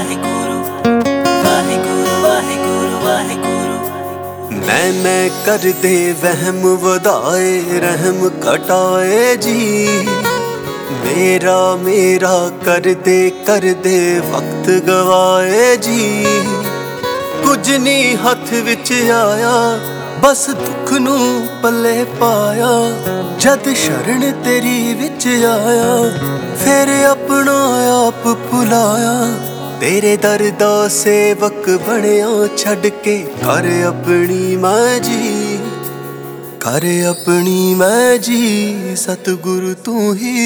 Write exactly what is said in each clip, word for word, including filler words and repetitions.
वाहिगुरु वाहिगुरु वाहिगुरु वाहिगुरु। मैंने कर दे वहम वधाए रहम कटाए जी, मेरा मेरा कर दे कर दे वक्त गवाए जी। कुछ नहीं हथ विच आया बस दुख नू पले पाया, जद शरण तेरी विच आया फिर अपना आप भुलाया। तेरे दर दा सेवक बनया छड़ के कर अपनी मैं जी, कर अपनी मैं जी। सतगुरु तू ही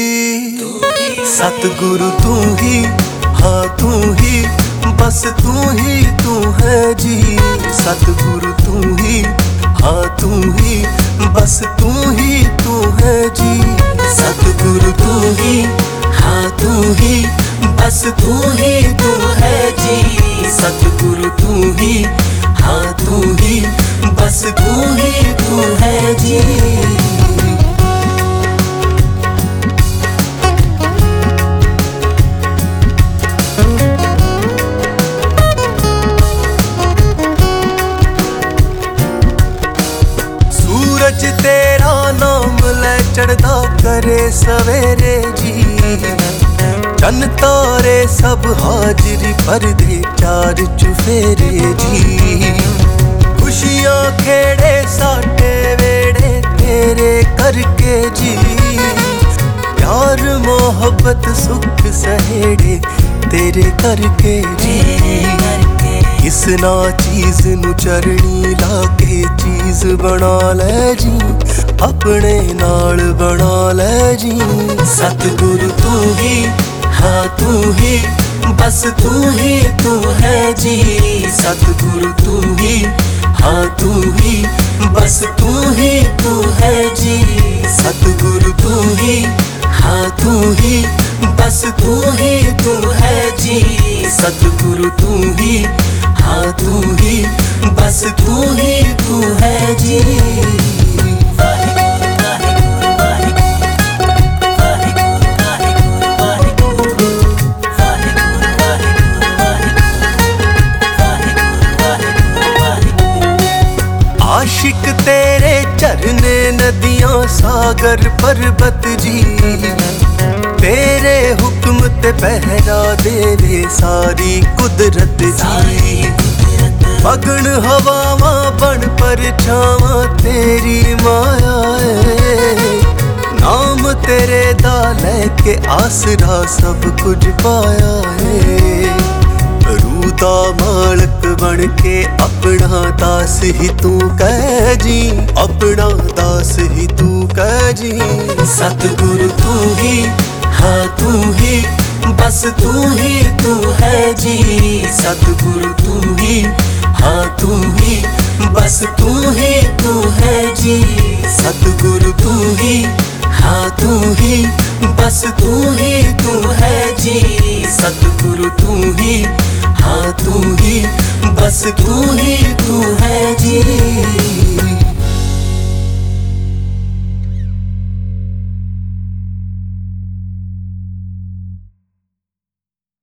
सतगुरु तू ही हाँ तू ही बस तू ही तू है जी। सतगुरु तू ही हाँ तू ही बस तू ही तू है जी। सतगुरु तू ही हाँ तू ही बस तू ही तू है जी। सतगुरु तू ही हाँ तू ही बस तू ही तू है जी। सूरज तेरा नाम ले चढ़दा करे सवेरे जी, चन तारे सब हाजरी भर दे चार चुफेरे जी। खुशियां खेड़े साटे वेड़े तेरे करके जी, प्यार मोहब्बत सुख सहेड़े तेरे करके जी। किस ना चीज नू चरनी लाके चीज बना ले जी, अपने नाल बना ले जी। सतगुरु तू ही हाँ तू ही बस तू ही तू है जी। सतगुरु तू ही हाँ तू ही बस तू ही तू है जी। सतगुरु तू ही हाँ तू ही बस तू ही तू है जी। सतगुरु तू ही हाँ तू ही बस तू ही तू है जी। आशिक तेरे झरने नदियां सागर पर्वत जी, तेरे हुक्म ते पहरा देवे सारी कुदरत जी। मगन हवावां बन परछावां तेरी माया है, नाम तेरे दा लेके आसरा सब कुछ पाया है। रूह दा मालक बन के अपना दास ही तू कह जी, अपना दास ही तू कह जी। सतगुरु तू ही हाँ तू ही बस तू ही तू है जी। सतगुरु तू ही हाँ तू ही बस तू ही तू है जी। सतगुरु तू ही हाँ तू ही बस तू ही तू है जी। सतगुरु तू ही हाँ तू ही बस तू ही तू है जी।